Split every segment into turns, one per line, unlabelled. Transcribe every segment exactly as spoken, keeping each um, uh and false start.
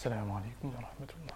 السلام عليكم ورحمة الله.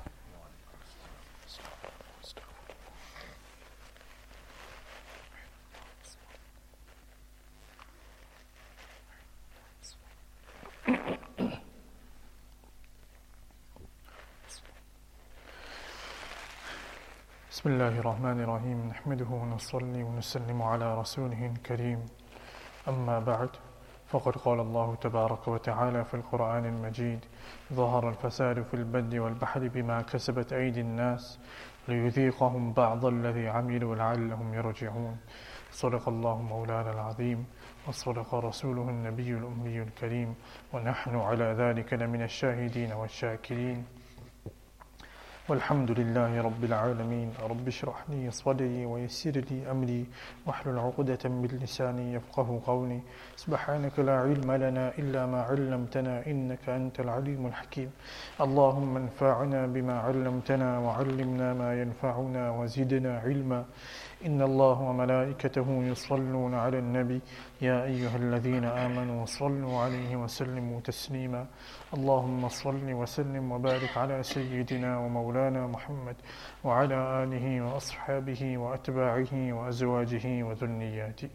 بسم الله الرحمن الرحيم، نحمده ونصلي ونسلم على رسوله الكريم، أما بعد، فقد قال الله تبارك وتعالى في القرآن المجيد: ظهر الفساد في البر والبحر بما كسبت أيدي الناس ليذيقهم بعض الذي عملوا لعلهم يرجعون. صدق الله مولانا العظيم، وصدق رسوله النبي الأمي الكريم، ونحن على ذلك لمن الشاهدين والشاكرين، والحمد لله رب العالمين. رب اشرح لي صدري ويسر لي أمري واحلل عقدة من لساني يفقه قولي. سبحانك لا علم لنا إلا ما علمتنا إنك أنت العليم الحكيم. اللهم انفعنا بما علمتنا وعلمنا ما ينفعنا وزدنا علما. إن الله وملائكته يصلون على النبي يا أيها الذين آمنوا صلوا عليه وسلموا تسليما. اللهم صل وسلم وبارك على سيدنا ومولانا محمد وعلى آله وأصحابه وأتباعه وأزواجه وذرياته.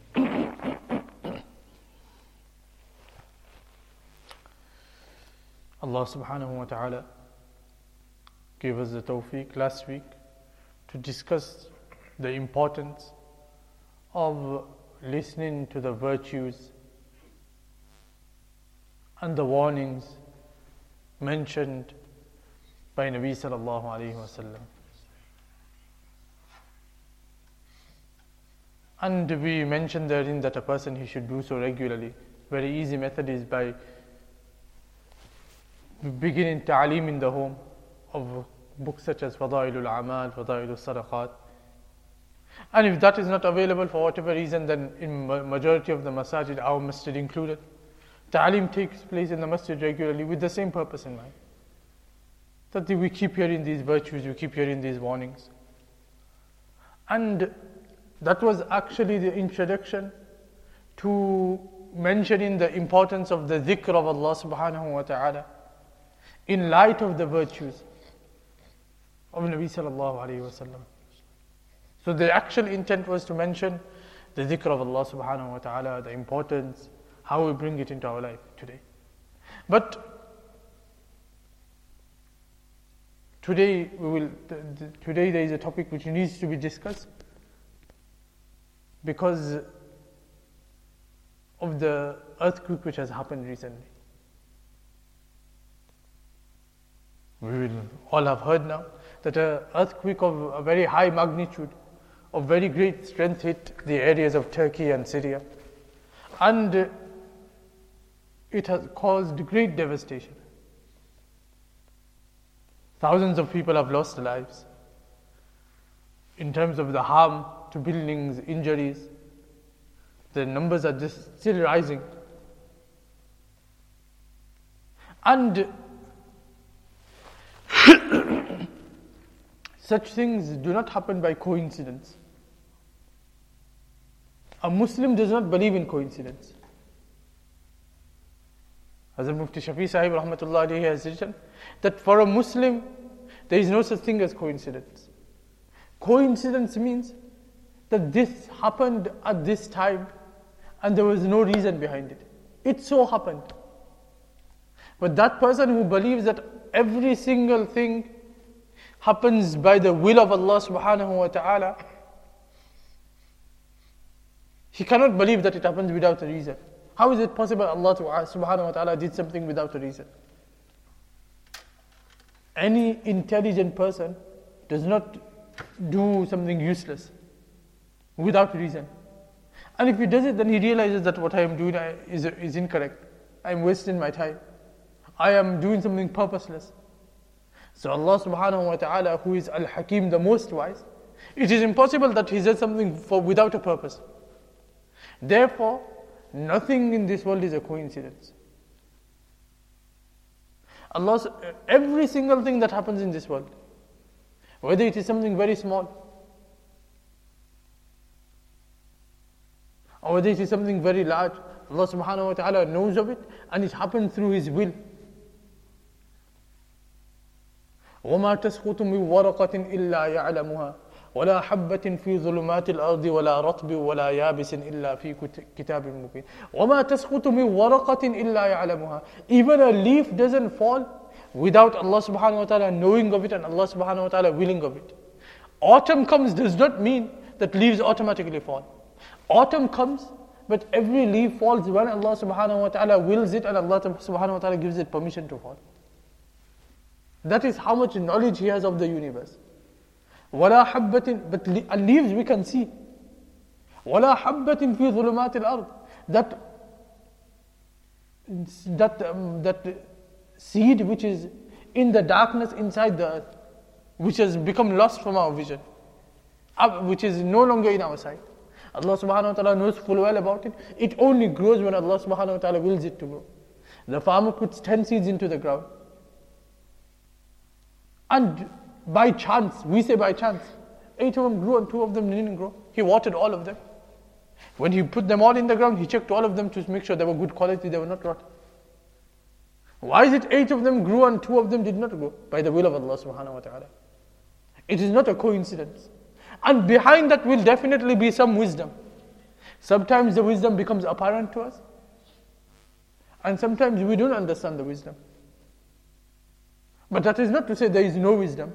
Allah subhanahu wa ta'ala gave us the tawfiq last week to discuss the importance of listening to the virtues and the warnings mentioned by Nabi sallallahu alayhi wa sallam. And we mentioned therein that a person he should do so regularly. Very easy method is by beginning ta'aleem in the home of books such as Fadailul Amal, Fadailul Sadaqat. And if that is not available for whatever reason, then in majority of the masajid, our masjid included, ta'aleem takes place in the masjid regularly with the same purpose in mind. That we keep hearing these virtues, we keep hearing these warnings. And that was actually the introduction to mentioning the importance of the dhikr of Allah subhanahu wa ta'ala in light of the virtues of Nabi sallallahu alayhi wa sallam. So the actual intent was to mention the dhikr of Allah subhanahu wa ta'ala, the importance, how we bring it into our life today. But today we will. The, the, today there is a topic which needs to be discussed because of the earthquake which has happened recently. We will all have heard now that an earthquake of a very high magnitude, of very great strength, hit the areas of Turkey and Syria, and it has caused great devastation. Thousands of people have lost their lives. In terms of the harm to buildings, injuries, the numbers are just still rising. And such things do not happen by coincidence. A Muslim does not believe in coincidence. Hazrat Mufti Shafi Sahib rahmatullah alayhi has written that for a Muslim there is no such thing as coincidence. Coincidence means that this happened at this time and there was no reason behind it. It so happened. But that person who believes that every single thing happens by the will of Allah subhanahu wa ta'ala, he cannot believe that it happens without a reason. How is it possible Allah subhanahu wa ta'ala did something without a reason? Any intelligent person does not do something useless without reason. And if he does it, then he realizes that what I am doing is, is incorrect. I am wasting my time. I am doing something purposeless. So Allah subhanahu wa ta'ala, who is Al-Hakim, the most wise, it is impossible that He does something for without a purpose. Therefore, nothing in this world is a coincidence. Allah, every single thing that happens in this world, whether it is something very small, or whether it is something very large, Allah subhanahu wa ta'ala knows of it and it happens through His will.
وَمَا تَسْقُطُ مِنْ وَرَقَةٍ إِلَّا يَعْلَمُهَا وَلَا حَبَّةٍ فِي ظُلُمَاتِ الْأَرْضِ وَلَا رَطْبٍ وَلَا يَابِسٍ إِلَّا فِي كِتَابٍ مُبِينٍ وَمَا تَسْقُطُ مِنْ وَرَقَةٍ إِلَّا يَعْلَمُهَا. Even a leaf doesn't fall without Allah subhanahu wa ta'ala knowing of it and Allah subhanahu wa ta'ala willing of it. Autumn comes does not mean that leaves automatically fall. Autumn comes, but every leaf falls when Allah subhanahu wa ta'ala wills it and Allah subhanahu wa ta'ala gives it permission to fall. That is how much knowledge He has of the universe. وَلَا حَبَّةٍ, but leaves we can see. وَلَا حَبَّةٍ فِي ظُلُمَاتِ الْأَرْضِ. That, that, um, that seed which is in the darkness inside the earth, which has become lost from our vision, which is no longer in our sight. Allah subhanahu wa ta'ala knows full well about it. It only grows when Allah subhanahu wa ta'ala wills it to grow. The farmer puts ten seeds into the ground. And by chance, we say by chance, eight of them grew and two of them didn't grow. He watered all of them. When he put them all in the ground, he checked all of them to make sure they were good quality, they were not rotten. Why is it eight of them grew and two of them did not grow? By the will of Allah subhanahu wa ta'ala. It is not a coincidence. And behind that will definitely be some wisdom. Sometimes the wisdom becomes apparent to us. And sometimes we don't understand the wisdom. But that is not to say there is no wisdom.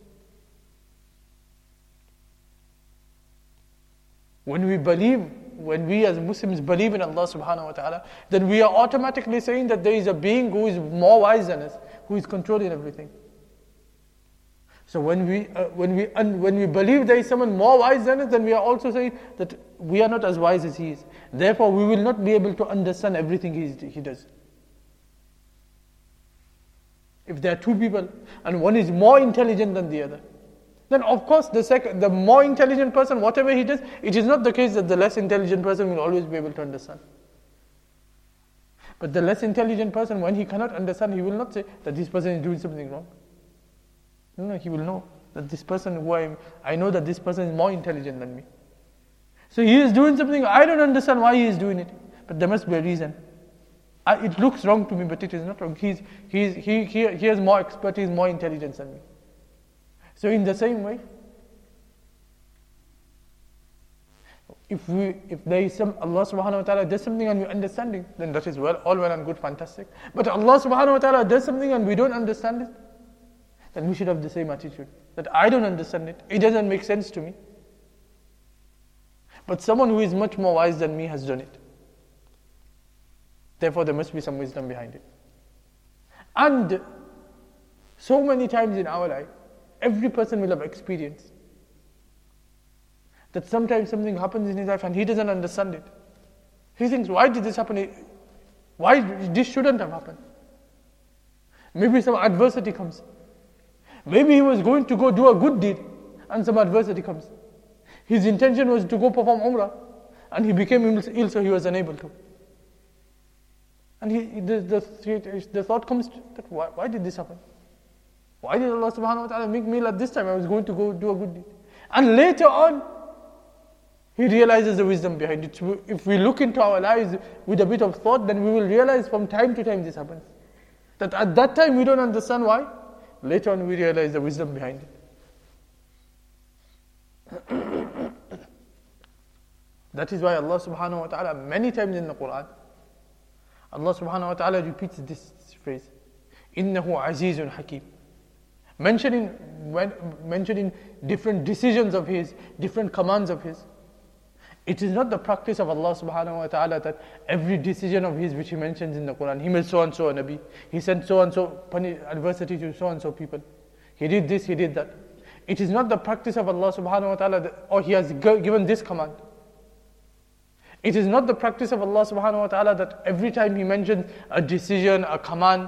When we believe, when we as Muslims believe in Allah subhanahu wa ta'ala, then we are automatically saying that there is a being who is more wise than us, who is controlling everything. So when we uh, when we un, when we believe there is someone more wise than us, then we are also saying that we are not as wise as he is. Therefore, we will not be able to understand everything he, he does. If there are two people and one is more intelligent than the other, then of course the second, the more intelligent person, whatever he does, it is not the case that the less intelligent person will always be able to understand. But the less intelligent person, when he cannot understand, he will not say that this person is doing something wrong. No, no, he will know that this person who I am, I know that this person is more intelligent than me. So he is doing something, I don't understand why he is doing it, but there must be a reason. I, it looks wrong to me, but it is not wrong. He's, he's, he, he, he has more expertise, more intelligence than me. So in the same way, if we, if there is some, Allah subhanahu wa ta'ala does something and we understand it, then that is well, all well and good, fantastic. But Allah subhanahu wa ta'ala does something and we don't understand it, then we should have the same attitude. That I don't understand it, it doesn't make sense to me. But someone who is much more wise than me has done it. Therefore there must be some wisdom behind it. And so many times in our life, every person will have experienced that sometimes something happens in his life and he doesn't understand it. He thinks, why did this happen? Why this shouldn't have happened? Maybe some adversity comes. Maybe he was going to go do a good deed and some adversity comes. His intention was to go perform Umrah and he became ill, so he was unable to. And he, the, the, the thought comes that why, why did this happen? Why did Allah subhanahu wa ta'ala make me at this time? I was going to go do a good deed. And later on, he realizes the wisdom behind it. If we look into our lives with a bit of thought, then we will realize from time to time this happens. That at that time we don't understand why. Later on we realize the wisdom behind it. That is why Allah subhanahu wa ta'ala many times in the Quran, Allah subhanahu wa ta'ala repeats this phrase, إِنَّهُ عَزِيزٌ حَكِيمٌ. Mentioning, when, mentioning different decisions of His, different commands of His. It is not the practice of Allah subhanahu wa ta'ala that every decision of His which He mentions in the Quran, He made so and so a Nabi, He sent so and so adversity to so and so people, He did this, He did that. It is not the practice of Allah subhanahu wa ta'ala that, or He has given this command. It is not the practice of Allah subhanahu wa ta'ala that every time He mentions a decision, a command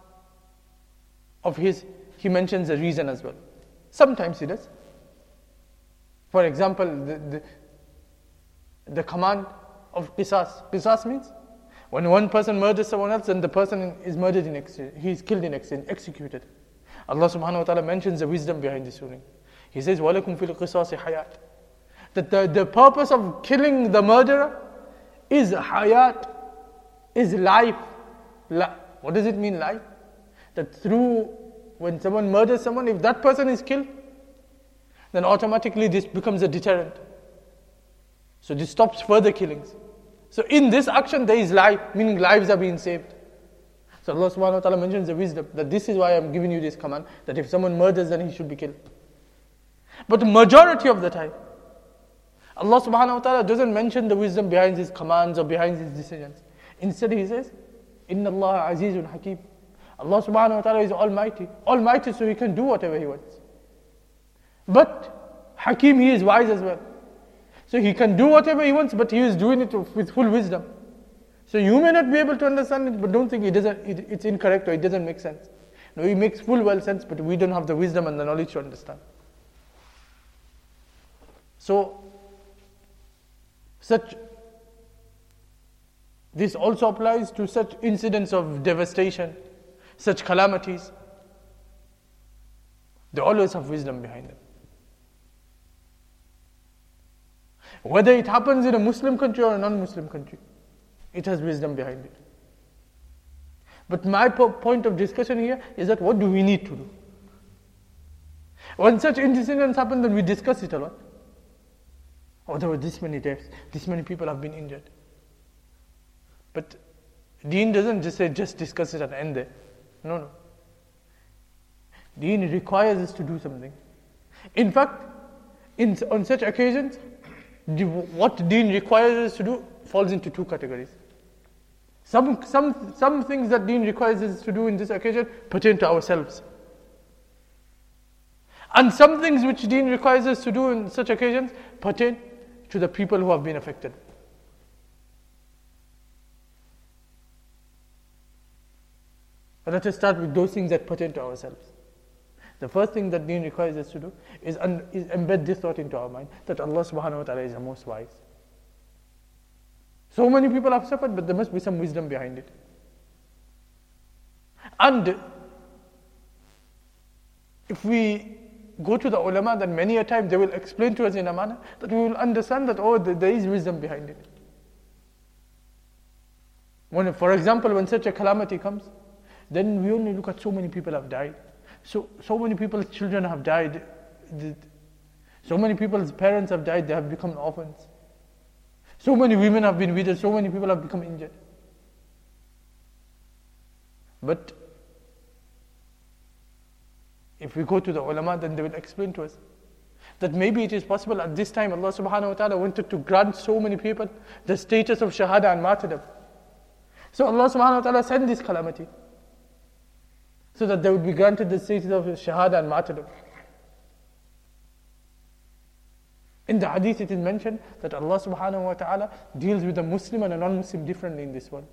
of His, He mentions a reason as well. Sometimes He does. For example, the, the, the command of qisas. Qisas means when one person murders someone else and the person is murdered in accident, he is killed in accident, executed. Allah subhanahu wa ta'ala mentions the wisdom behind this ruling. He says, وَلَكُمْ فِي الْقِصَاصِ حَيَاتٍ. That the, the purpose of killing the murderer is hayat, is life. La, what does it mean, life? That through when someone murders someone, if that person is killed, then automatically this becomes a deterrent. So this stops further killings. So in this action there is life, meaning lives are being saved. So Allah subhanahu wa ta'ala mentions the wisdom, that this is why I'm giving you this command, that if someone murders, then he should be killed. But the majority of the time, Allah subhanahu wa ta'ala doesn't mention the wisdom behind his commands or behind his decisions. Instead he says, Inna Allah azizun hakim. Allah subhanahu wa ta'ala is almighty. Almighty, so he can do whatever he wants. But Hakim, he is wise as well. So he can do whatever he wants, but he is doing it with full wisdom. So you may not be able to understand it, but don't think it doesn't, it, it's incorrect or it doesn't make sense. No, it makes full well sense, but we don't have the wisdom and the knowledge to understand. So, such, this also applies to such incidents of devastation, such calamities. They always have wisdom behind them. Whether it happens in a Muslim country or a non-Muslim country, it has wisdom behind it. But my po- point of discussion here is that what do we need to do? When such incidents happen, then we discuss it a lot. Oh, there were this many deaths, this many people have been injured. But Deen doesn't just say, just discuss it and end there. No, no. Deen requires us to do something. In fact, in, on such occasions, the, what Deen requires us to do falls into two categories. Some, some, some things that Deen requires us to do in this occasion pertain to ourselves. And some things which Deen requires us to do in such occasions pertain to the people who have been affected. But let us start with those things that pertain to ourselves. The first thing that Deen requires us to do is, un- is embed this thought into our mind, that Allah subhanahu wa ta'ala is the most wise. So many people have suffered, but there must be some wisdom behind it. And if we go to the ulama, then many a time they will explain to us in a manner that we will understand that, oh, there is wisdom behind it. When, for example, when such a calamity comes, then we only look at so many people have died. So, so many people's children have died. So many people's parents have died, they have become orphans. So many women have been widowed, so many people have become injured. But if we go to the ulama, then they will explain to us that maybe it is possible at this time Allah subhanahu wa ta'ala wanted to grant so many people the status of shahada and martyrdom. So Allah subhanahu wa ta'ala sent this calamity so that they would be granted the status of shahada and martyrdom. In the hadith it is mentioned that Allah subhanahu wa ta'ala deals with a Muslim and a non-Muslim differently in this world.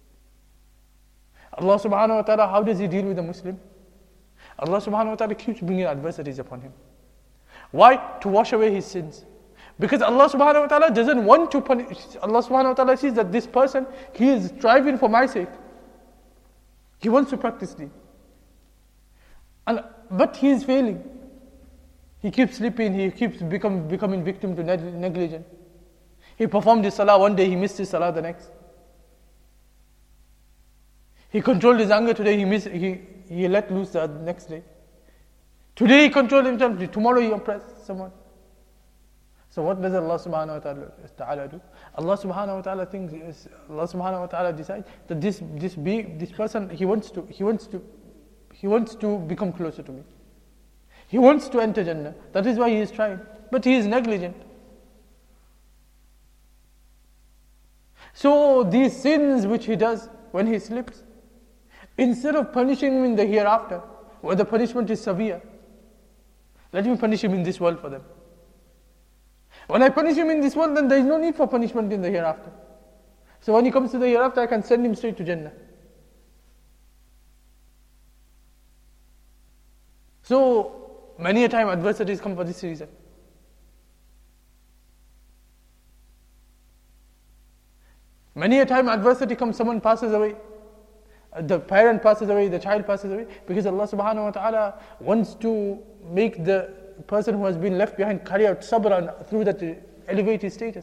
Allah subhanahu wa ta'ala, how does He deal with a Muslim? Allah subhanahu wa ta'ala keeps bringing adversities upon him. Why? To wash away his sins. Because Allah subhanahu wa ta'ala doesn't want to punish. Allah subhanahu wa ta'ala sees that this person, he is striving for my sake. He wants to practice deen. And, but he is failing. He keeps sleeping, he keeps become, becoming victim to negligence. He performed his salah one day, he missed his salah the next. He controlled his anger today, he missed, he, he let loose the next day. Today he controlled himself, tomorrow he oppressed someone. So what does Allah subhanahu wa ta'ala do? Allah subhanahu wa ta'ala thinks, Allah subhanahu wa ta'ala decides that this this be this person, he wants to he wants to he wants to become closer to me. He wants to enter Jannah. That is why he is trying. But he is negligent. So these sins which he does when he slips, instead of punishing him in the hereafter, where the punishment is severe, let me punish him in this world for them. When I punish him in this world, then there is no need for punishment in the hereafter. So when he comes to the hereafter, I can send him straight to Jannah. So many a time adversities come for this reason. Many a time adversity comes, someone passes away. The parent passes away, the child passes away, because Allah subhanahu wa ta'ala wants to make the person who has been left behind carry out sabr and through that to elevate his status.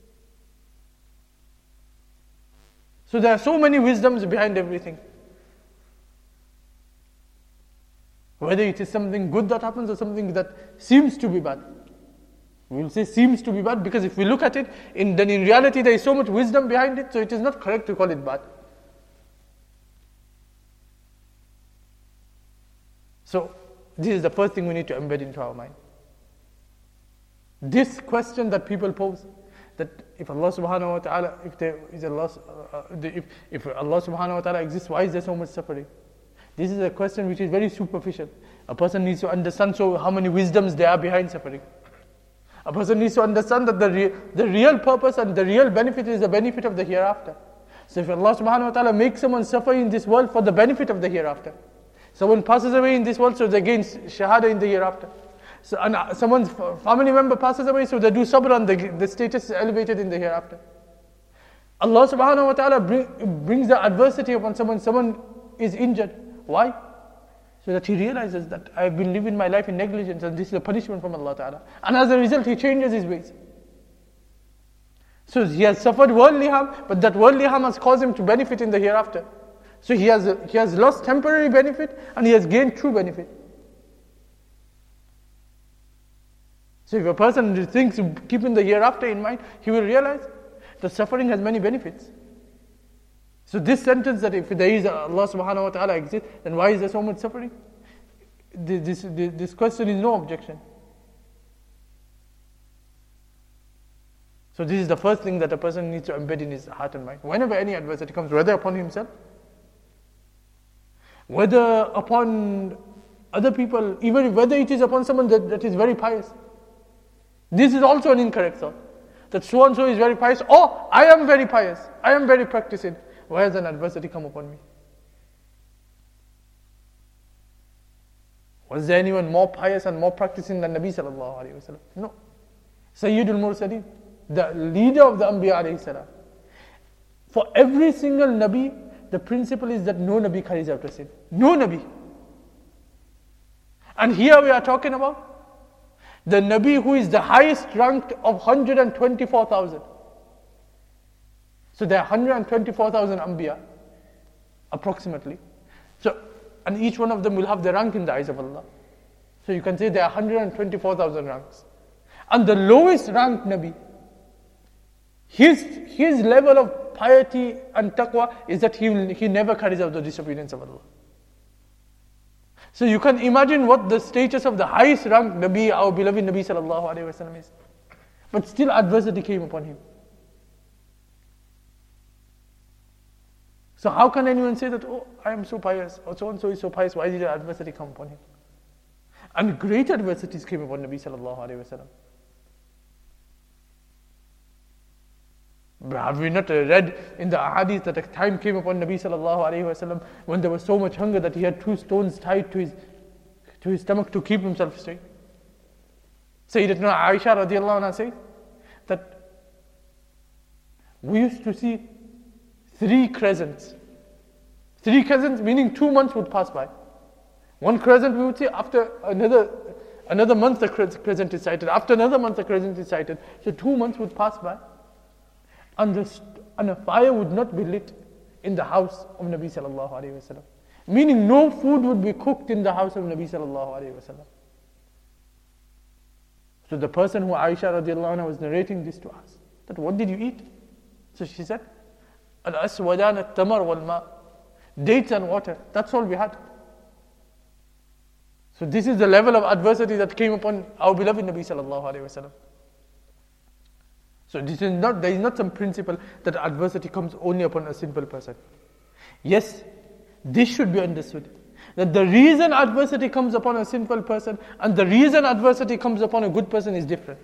So there are so many wisdoms behind everything. Whether it is something good that happens or something that seems to be bad. We will say seems to be bad because if we look at it, in, then in reality there is so much wisdom behind it, so it is not correct to call it bad. So, this is the first thing we need to embed into our mind. This question that people pose, that if Allah subhanahu wa ta'ala, if there is Allah, uh, if, if Allah subhanahu wa ta'ala exists, why is there so much suffering? This is a question which is very superficial. A person needs to understand so how many wisdoms there are behind suffering. A person needs to understand that the, re- the real purpose and the real benefit is the benefit of the hereafter. So if Allah subhanahu wa ta'ala makes someone suffer in this world for the benefit of the hereafter, someone passes away in this world so they gain shahada in the hereafter. So, and uh, someone's family member passes away so they do sabr and the, the status is elevated in the hereafter. Allah subhanahu wa ta'ala bring, brings the adversity upon someone, someone is injured. Why? So that he realizes that I have been living my life in negligence and this is a punishment from Allah ta'ala. And as a result he changes his ways. So he has suffered worldly harm, but that worldly harm has caused him to benefit in the hereafter. So he has, he has lost temporary benefit and he has gained true benefit. So if a person thinks of keeping the hereafter in mind, he will realize that suffering has many benefits. So this sentence that if there is Allah subhanahu wa ta'ala exists, then why is there so much suffering? This, this, this question is no objection. So this is the first thing that a person needs to embed in his heart and mind. Whenever any adversity comes, whether upon himself, whether upon other people, even whether it is upon someone that, that is very pious. This is also an incorrect thought. That so and so is very pious. Oh, I am very pious. I am very practicing. Why has an adversity come upon me? Was there anyone more pious and more practicing than Nabi sallallahu alayhi wa sallam? No. Sayyidul Mursaleen, the leader of the Anbiya alayhi salam. For every single Nabi, the principle is that no Nabi carries out a sin. No Nabi. And here we are talking about the Nabi who is the highest ranked of one hundred twenty-four thousand. So there are one hundred twenty-four thousand Anbiya, approximately. So, and each one of them will have the rank in the eyes of Allah. So you can say there are one hundred twenty-four thousand ranks. And the lowest ranked Nabi, his, his level of piety and taqwa is that he, will, he never carries out the disobedience of Allah. So you can imagine what the status of the highest ranked Nabi, our beloved Nabi sallallahu alayhi wa sallam is. But still adversity came upon him. So how can anyone say that, oh, I am so pious, or so and so is so pious, why did the adversity come upon him? And great adversities came upon Nabi sallallahu alayhi wa sallam. Have we not read in the ahadith that a time came upon Nabi sallallahu alayhi wa sallam when there was so much hunger that he had two stones tied to his to his stomach to keep himself straight? Sayyidatuna Aisha radiallahu anha says that we used to see three crescents. Three crescents meaning two months would pass by. One crescent we would see, after another another month the crescent is sighted, after another month the crescent is sighted. So two months would pass by. And, the, and a fire would not be lit in the house of Nabi sallallahu alayhi wa sallam. Meaning no food would be cooked in the house of Nabi sallallahu alayhi wa sallam. So the person who Aisha radiallahu anha was narrating this to us, that what did you eat? So she said, Al-aswadan al-tamar wal-ma, dates and water, that's all we had. So this is the level of adversity that came upon our beloved Nabi sallallahu alayhi wa sallam. So this is not, there is not some principle that adversity comes only upon a simple person. Yes, this should be understood. That the reason adversity comes upon a sinful person and the reason adversity comes upon a good person is different.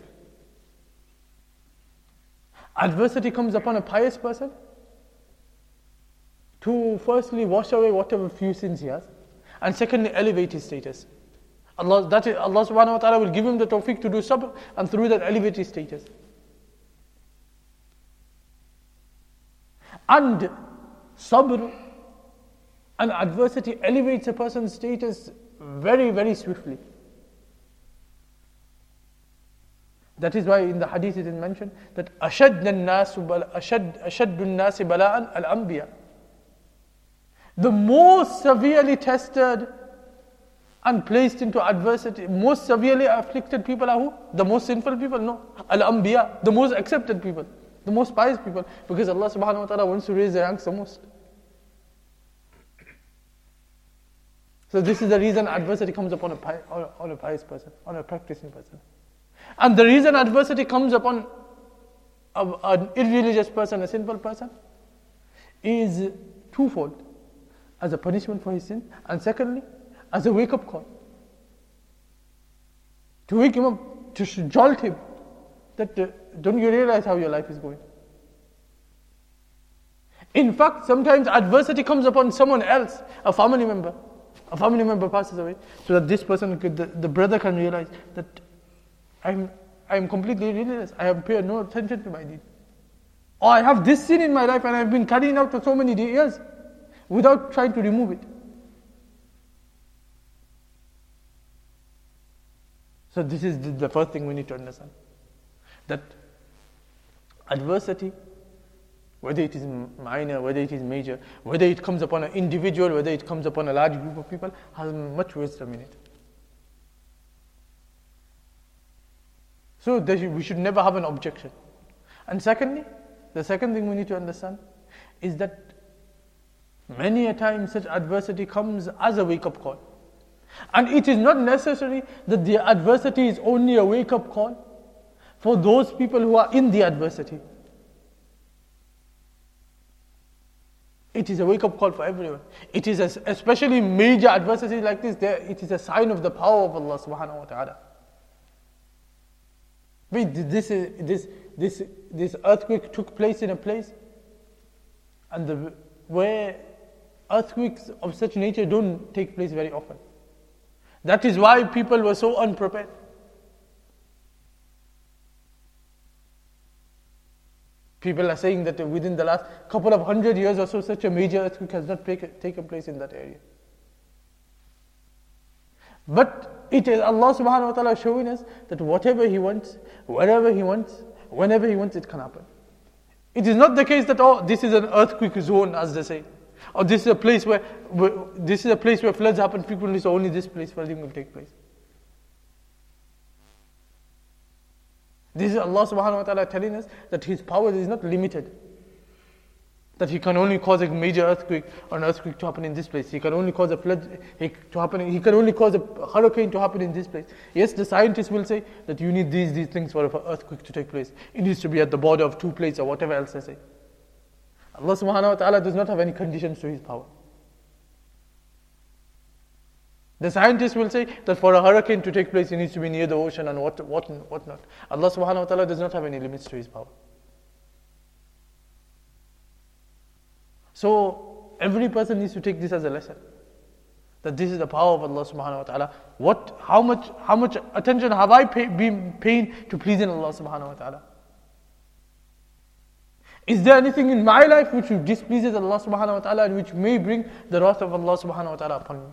Adversity comes upon a pious person to firstly wash away whatever few sins he has, and secondly elevate his status. Allah, that is, Allah subhanahu wa ta'ala will give him the tawfiq to do sabr, and through that elevate his status. And sabr and adversity elevates a person's status very, very swiftly. That is why in the hadith it is mentioned that أَشَدُّ النَّاسِ أَشَدُّ النَّاسِ بَلَاءً الْأَنْبِيَاء. The most severely tested and placed into adversity. Most severely afflicted people are who? The most sinful people? No. Al-Anbiya, the most accepted people, the most pious people, because Allah subhanahu wa ta'ala wants to raise their ranks the most. So this is the reason adversity comes upon a, pi- on a pious person, on a practicing person. And the reason adversity comes upon a, an irreligious person, a sinful person, is twofold. As a punishment for his sin, and secondly, as a wake-up call. To wake him up, to jolt him, that uh, don't you realize how your life is going? In fact, sometimes adversity comes upon someone else, a family member. A family member passes away, so that this person, could, the, the brother can realize that I'm, I'm completely religious. I have paid no attention to my deed. Or I have this sin in my life and I've been carrying out for so many years without trying to remove it. So this is the first thing we need to understand. That adversity, whether it is minor, whether it is major, whether it comes upon an individual, whether it comes upon a large group of people, has much wisdom in it. So we should never have an objection. And secondly, the second thing we need to understand is that many a time such adversity comes as a wake-up call. And it is not necessary that the adversity is only a wake-up call for those people who are in the adversity. It is a wake-up call for everyone. It is a, especially major adversities like this, there, it is a sign of the power of Allah subhanahu wa ta'ala. This, this, this, this earthquake took place in a place and the, where earthquakes of such nature don't take place very often. That is why people were so unprepared. People are saying that within the last couple of hundred years or so, such a major earthquake has not taken place in that area. But it is Allah subhanahu wa ta'ala showing us that whatever He wants, wherever He wants, whenever He wants, it can happen. It is not the case that, oh, this is an earthquake zone, as they say. Or this is a place where, where this is a place where floods happen frequently, so only this place flooding will take place. This is Allah subhanahu wa ta'ala telling us that His power is not limited. That He can only cause a major earthquake or an earthquake to happen in this place. He can only cause a flood to happen. He can only cause a hurricane to happen in this place. Yes, the scientists will say that you need these, these things for an earthquake to take place. It needs to be at the border of two places or whatever else they say. Allah subhanahu wa ta'ala does not have any conditions to His power. The scientists will say that for a hurricane to take place, it needs to be near the ocean and what, what, what not. Allah subhanahu wa ta'ala does not have any limits to His power. So, every person needs to take this as a lesson. That this is the power of Allah subhanahu wa ta'ala. What, how much, how much attention have I pay, been paying to pleasing Allah subhanahu wa ta'ala? Is there anything in my life which displeases Allah subhanahu wa ta'ala and which may bring the wrath of Allah subhanahu wa ta'ala upon me?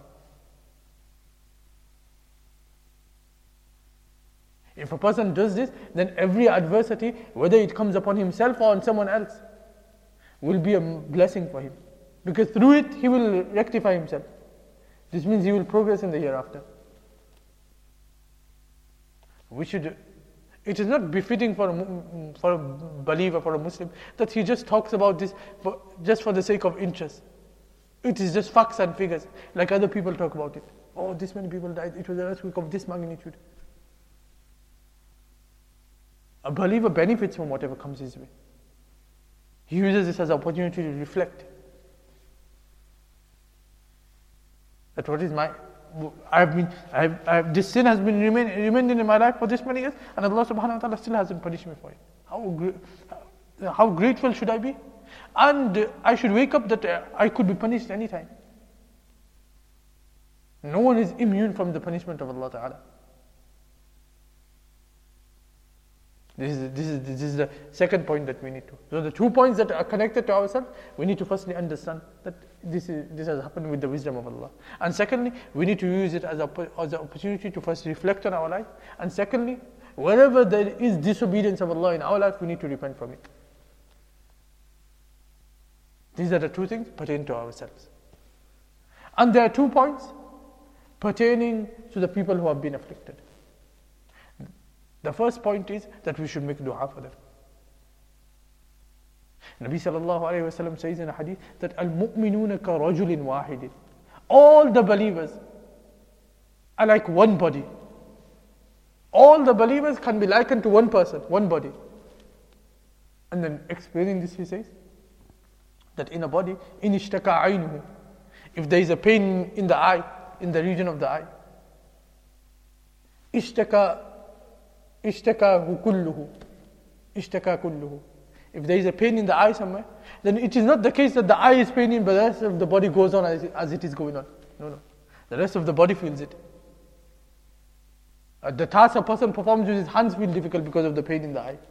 If a person does this, then every adversity, whether it comes upon himself or on someone else, will be a blessing for him. Because through it, he will rectify himself. This means he will progress in the hereafter. We should, it is not befitting for a, for a believer, for a Muslim, that he just talks about this for, just for the sake of interest. It is just facts and figures, like other people talk about it. Oh, this many people died, it was an earthquake of this magnitude. A believer benefits from whatever comes his way. He uses this as an opportunity to reflect. That what is my, I've been, I've, I've, this sin has been remain, remained in my life for this many years, and Allah subhanahu wa ta'ala still hasn't punished me for it. How, how grateful should I be? And I should wake up that I could be punished anytime. No one is immune from the punishment of Allah ta'ala. This is, this, is, this is the second point that we need to. So the two points that are connected to ourselves, we need to firstly understand that this, is, this has happened with the wisdom of Allah. And secondly, we need to use it as, a, as an opportunity to first reflect on our life. And secondly, wherever there is disobedience of Allah in our life, we need to repent from it. These are the two things pertaining to ourselves. And there are two points pertaining to the people who have been afflicted. The first point is that we should make dua for them. Nabi sallallahu alayhi wa sallam says in a hadith that al-mu'minuna ka rajulin wahidin. All the believers are like one body. All the believers can be likened to one person, one body. And then explaining this, he says that in a body, in ishtaka aynuhu, if there is a pain in the eye, in the region of the eye, ishtaka ishtaka kulluhu, ishtaka kulluhu. If there is a pain in the eye somewhere, then it is not the case that the eye is paining, but the rest of the body goes on as, as it is going on. No, no. The rest of the body feels it. Uh, the task a person performs with his hands feel difficult because of the pain in the eye.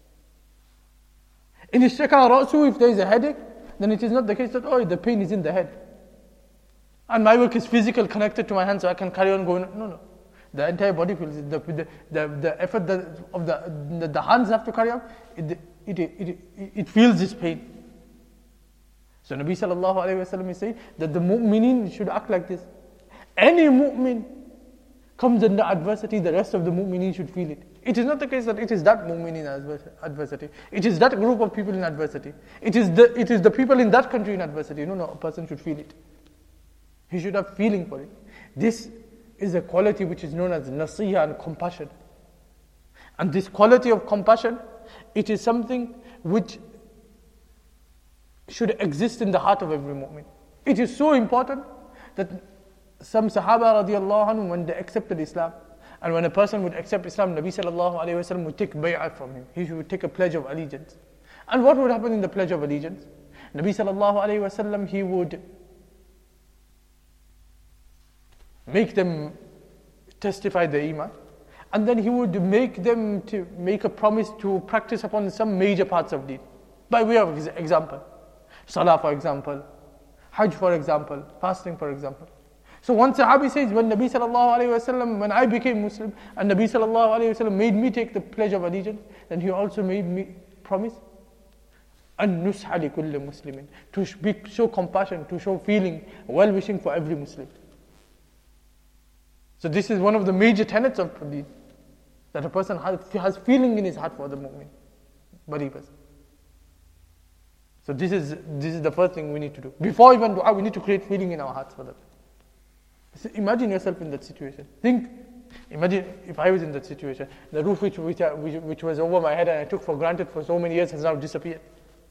In ishtaka ra'su, if there is a headache, then it is not the case that, oh, the pain is in the head. And my work is physical, connected to my hands, so I can carry on going on. No, no. The entire body feels it. The, the, the, the effort that of the, the, the hands have to carry out, it, it, it, it, it feels this pain. So Nabi sallallahu alayhi wa sallam is saying that the mu'minin should act like this. Any mu'min comes under adversity, the rest of the mu'minin should feel it. It is not the case that it is that mu'min in adversity. It is that group of people in adversity. It is the it is the people in that country in adversity. No, no, a person should feel it. He should have feeling for it. This is a quality which is known as nasiyah and compassion. And this quality of compassion, it is something which should exist in the heart of every mu'min. It is so important that some Sahaba radiallahu anhu, when they accepted Islam, and when a person would accept Islam, Nabi sallallahu alayhi wa sallam would take bay'ah from him. He would take a pledge of allegiance. And what would happen in the pledge of allegiance? Nabi sallallahu alayhi wa sallam, he would make them testify their iman, and then he would make them to make a promise to practice upon some major parts of deen. By way of example, salah for example, hajj for example, fasting for example. So one Sahabi says, when Nabi sallallahu alayhi wa sallam, when I became Muslim, and Nabi sallallahu alayhi wa sallam made me take the pledge of allegiance, then he also made me promise an nusha li kulli muslimin, to be, show compassion, to show feeling, well-wishing for every Muslim. So this is one of the major tenets of deen, that a person has, has feeling in his heart for the mu'min, believers. So this is this is the first thing we need to do. Before even dua, we need to create feeling in our hearts for them. So imagine yourself in that situation. Think, imagine if I was in that situation, the roof which, which, which, which was over my head and I took for granted for so many years has now disappeared.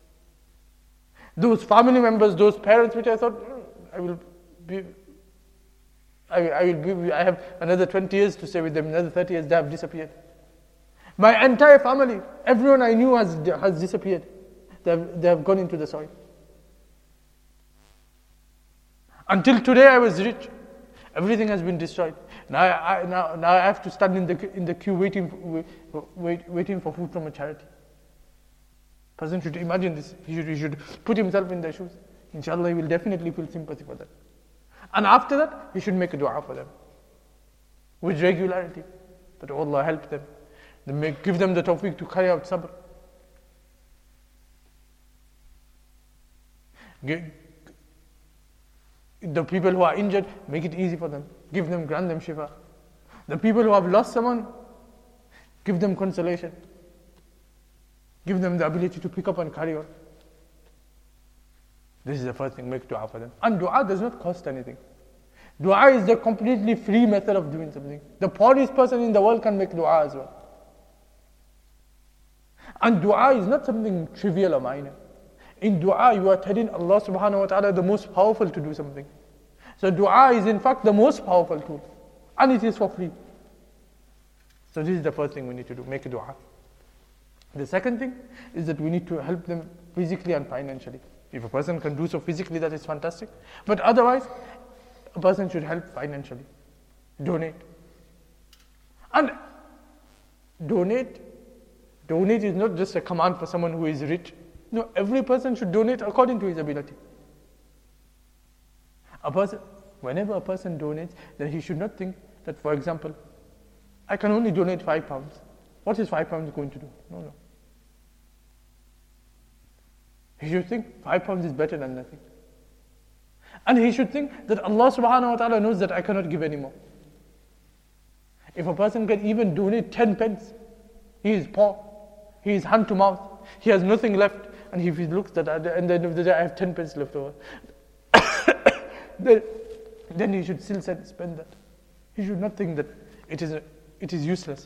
Those family members, those parents which I thought, mm, I will be, I, I will be, I have another twenty years to stay with them, another thirty years, they have disappeared. My entire family, everyone I knew has, has disappeared. They have, they have gone into the soil. Until today I was rich. Everything has been destroyed. Now I, now, now I have to stand in the in the queue waiting wait, waiting for food from a charity. Person should imagine this. He should, he should put himself in their shoes. Inshallah, he will definitely feel sympathy for them. And after that, he should make a dua for them with regularity. That Allah help them. Then make, give them the tawfiq to carry out sabr. Get, the people who are injured, make it easy for them. Give them, grant them shifa. The people who have lost someone, give them consolation. Give them the ability to pick up and carry on. This is the first thing, make dua for them. And dua does not cost anything. Dua is the completely free method of doing something. The poorest person in the world can make dua as well. And dua is not something trivial or minor. In dua, you are telling Allah subhanahu wa ta'ala the most powerful to do something. So dua is in fact the most powerful tool. And it is for free. So this is the first thing we need to do, make a dua. The second thing is that we need to help them physically and financially. If a person can do so physically, that is fantastic. But otherwise, a person should help financially. Donate. And donate, donate is not just a command for someone who is rich. No, every person should donate according to his ability. A person, whenever a person donates, then he should not think that, for example, I can only donate five pounds. What is five pounds going to do? No, no. He should think five pounds is better than nothing. And he should think that Allah subhanahu wa ta'ala knows that I cannot give anymore. If a person can even donate ten pence, he is poor. He is hand to mouth. He has nothing left. And if he looks at at the end of the day, I have ten pence left over, then, then he should still spend that. He should not think that it is, it is useless.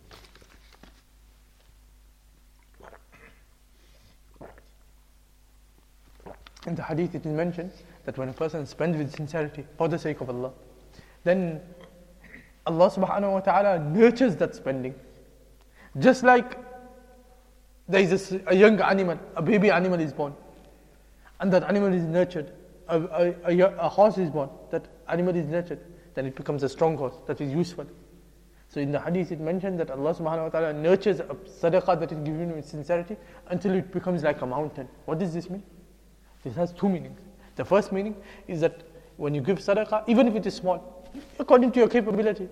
In the hadith it is mentioned that when a person spends with sincerity for the sake of Allah, then Allah subhanahu wa ta'ala nurtures that spending. Just like there is a, a young animal, a baby animal is born, and that animal is nurtured. A, a, a, a horse is born, that animal is nurtured, then it becomes a strong horse that is useful. So in the hadith it mentioned that Allah subhanahu wa ta'ala nurtures a sadaqah that is given with sincerity until it becomes like a mountain. What does this mean? This has two meanings. The first meaning is that when you give sadaqah, even if it is small, according to your capability,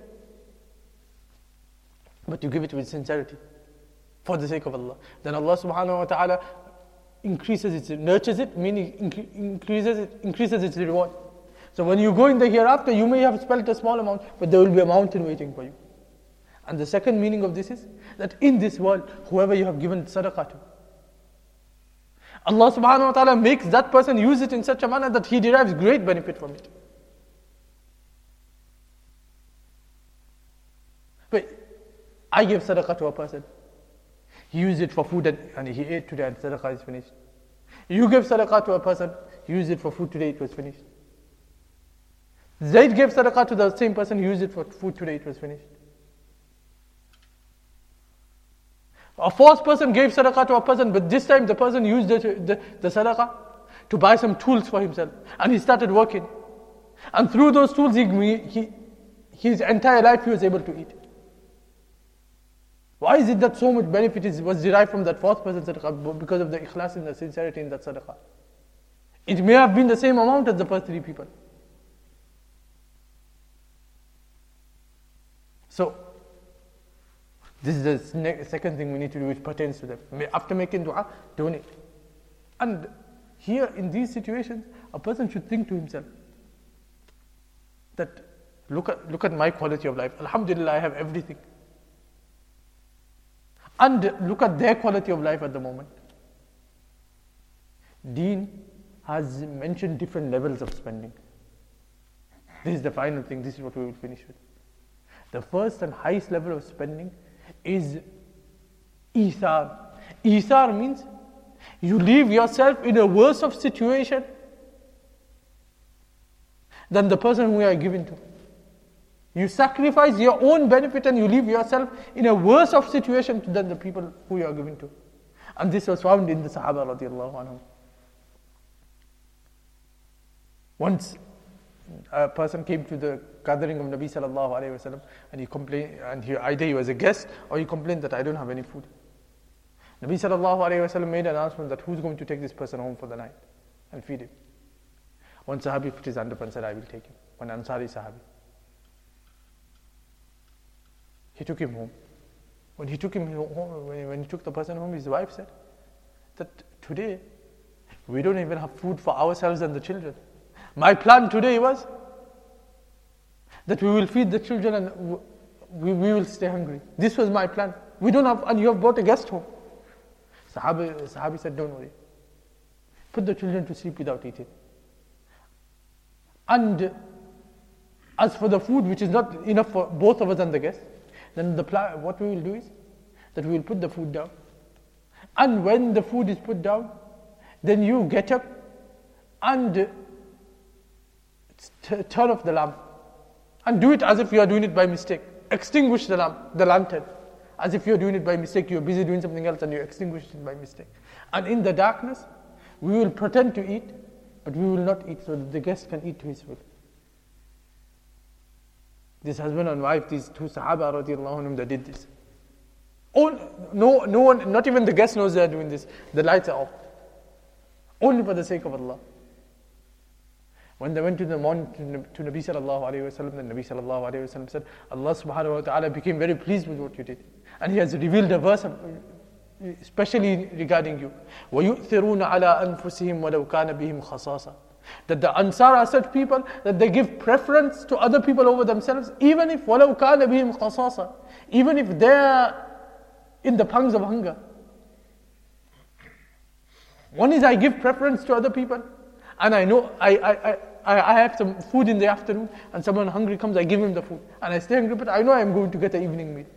but you give it with sincerity, for the sake of Allah, then Allah subhanahu wa ta'ala increases it, nurtures it, meaning increases it, increases its reward. So when you go in the hereafter, you may have spent a small amount, but there will be a mountain waiting for you. And the second meaning of this is that in this world, whoever you have given sadaqah to, Allah subhanahu wa ta'ala makes that person use it in such a manner that he derives great benefit from it. But I gave sadaqah to a person. He used it for food and, and he ate today and sadaqah is finished. You gave sadaqah to a person, he used it for food today, it was finished. Zaid gave sadaqah to the same person, he used it for food today, it was finished. A fourth person gave sadaqah to a person, but this time the person used the, the, the sadaqah to buy some tools for himself. And he started working. And through those tools, he, he, his entire life he was able to eat. Why is it that so much benefit is, was derived from that fourth person's sadaqah? Because of the ikhlas and the sincerity in that sadaqah. It may have been the same amount as the first three people. So, this is the second thing we need to do which pertains to them. After making dua, donate. And here in these situations, a person should think to himself that look at, look at my quality of life. Alhamdulillah, I have everything. And look at their quality of life at the moment. Deen has mentioned different levels of spending. This is the final thing, this is what we will finish with. The first and highest level of spending is Ithar. Ithar means you leave yourself in a worse of situation than the person who you are given to. You sacrifice your own benefit and you leave yourself in a worse of situation than the people who you are given to. And this was found in the Sahaba radiallahu anhum. Once a person came to the gathering of Nabi sallallahu alayhi wasallam and he complained, and he, either he was a guest or he complained that I don't have any food. Nabi sallallahu alayhi wasallam made an announcement that who's going to take this person home for the night and feed him. One Sahabi put his hand up and said, I will take him. One Ansari Sahabi. He took him home. When he took him home, when he took the person home, his wife said that today we don't even have food for ourselves and the children. My plan today was that we will feed the children and we, we will stay hungry. This was my plan. We don't have, and you have brought a guest home. Sahabi, Sahabi said, don't worry. Put the children to sleep without eating. And as for the food, which is not enough for both of us and the guests, then the plan, what we will do is that we will put the food down. And when the food is put down, then you get up and T- turn off the lamp and do it as if you are doing it by mistake. Extinguish the lamp, the lantern, as if you are doing it by mistake. You are busy doing something else and you extinguish it by mistake. And in the darkness, we will pretend to eat, but we will not eat so that the guest can eat to his will. This husband and wife, these two Sahaba radiallahu anhum, they did this. Oh, no, no one, not even the guest knows they are doing this. The lights are off. Only for the sake of Allah. When they went to the morning to, to Nabi sallallahu alayhi wa sallam, then Nabi sallallahu alayhi wa sallam said, Allah subhanahu wa ta'ala became very pleased with what you did. And He has revealed a verse especially regarding you. وَيُؤْثِرُونَ عَلَىٰ أَنفُسِهِمْ وَلَوْ كَانَ بِهِمْ خَصَاصًا. That the Ansar are such people that they give preference to other people over themselves, even if وَلَوْ كَانَ بِهِمْ خَصَاصًا, even if they are in the pangs of hunger. One is I give preference to other people, and I know I, I, I, I have some food in the afternoon, and someone hungry comes, I give him the food, and I stay hungry, but I know I am going to get an evening meal.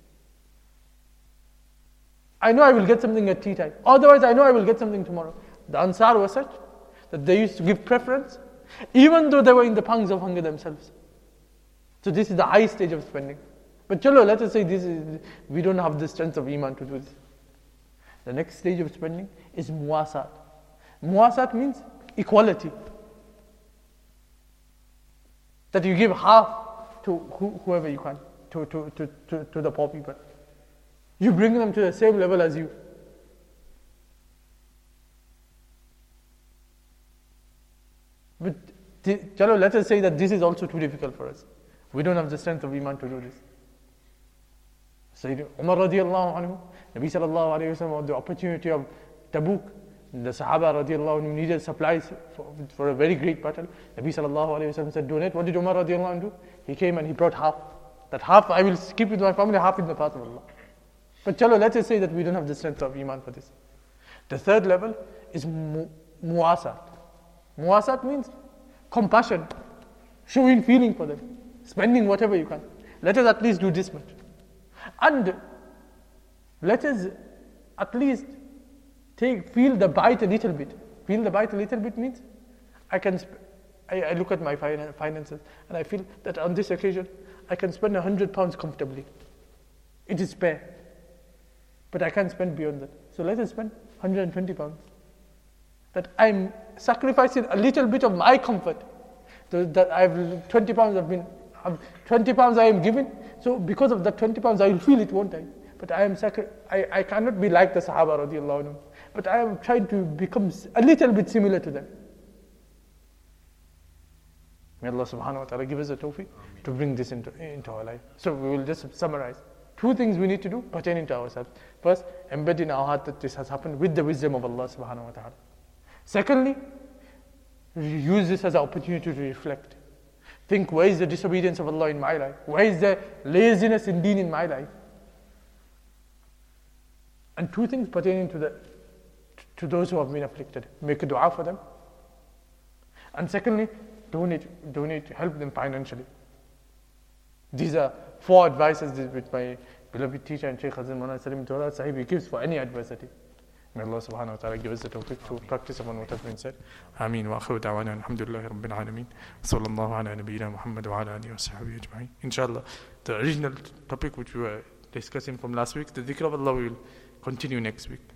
I know I will get something at tea time. Otherwise, I know I will get something tomorrow. The Ansar were such that they used to give preference, even though they were in the pangs of hunger themselves. So this is the high stage of spending. But chalo, let us say this is, we don't have the strength of iman to do this. The next stage of spending is muwasat. Muwasat means equality. That you give half to who, whoever you can, to, to, to, to, to the poor people. You bring them to the same level as you. But chalo, let us say that this is also too difficult for us. We don't have the strength of iman to do this. Sayyidina Umar radiallahu anhu, Nabi sallallahu alayhi wa sallam, on the opportunity of Tabuk, the Sahaba radiallahu anhu needed supplies for, for a very great battle. Nabi sallallahu alayhi wa sallam said, donate. What did Umar radiallahu anhu do? He came and he brought half. That half I will keep with my family, half in the path of Allah. But chalo, let us say that we don't have the strength of iman for this. The third level is mu- muwasat. Muwasat means compassion, showing feeling for them, spending whatever you can. Let us at least do this much. And let us at least take feel the bite a little bit. Feel the bite a little bit means I can sp- I, I look at my finances and I feel that on this occasion I can spend a hundred pounds comfortably. It is spare. But I can't spend beyond that. So let us spend one hundred twenty pounds. That I'm sacrificing a little bit of my comfort. So that I've twenty pounds I've been I've, twenty pounds I am given. So because of that twenty pounds I will feel it, won't I? But I am sacri- I, I cannot be like the Sahaba radiallahu anhu. But I am trying to become a little bit similar to them. May Allah subhanahu wa ta'ala give us the tawfiq to bring this into, into our life. So we will just summarize. Two things we need to do pertaining to ourselves. First, embed in our heart that this has happened with the wisdom of Allah subhanahu wa ta'ala. Secondly, use this as an opportunity to reflect. Think, where is the disobedience of Allah in my life? Where is the laziness in deen in my life? And two things pertaining to the to those who have been afflicted. Make a dua for them. And secondly, donate, donate, help them financially. These are four advices which my beloved teacher and Shaykh Hazrat Maulana Salim Tawla Sahib gives for any adversity. May Allah subhanahu wa ta'ala give us the tawfiq to practice upon what has been said. Ameen wa akhiru da'wana alhamdulillahi rabbil alameen. Sallallahu ala nabiyyina Muhammad wa ala alihi wa sahbihi ajma'in. Inshallah, the original topic which we were discussing from last week, the dhikr of Allah, will continue next week.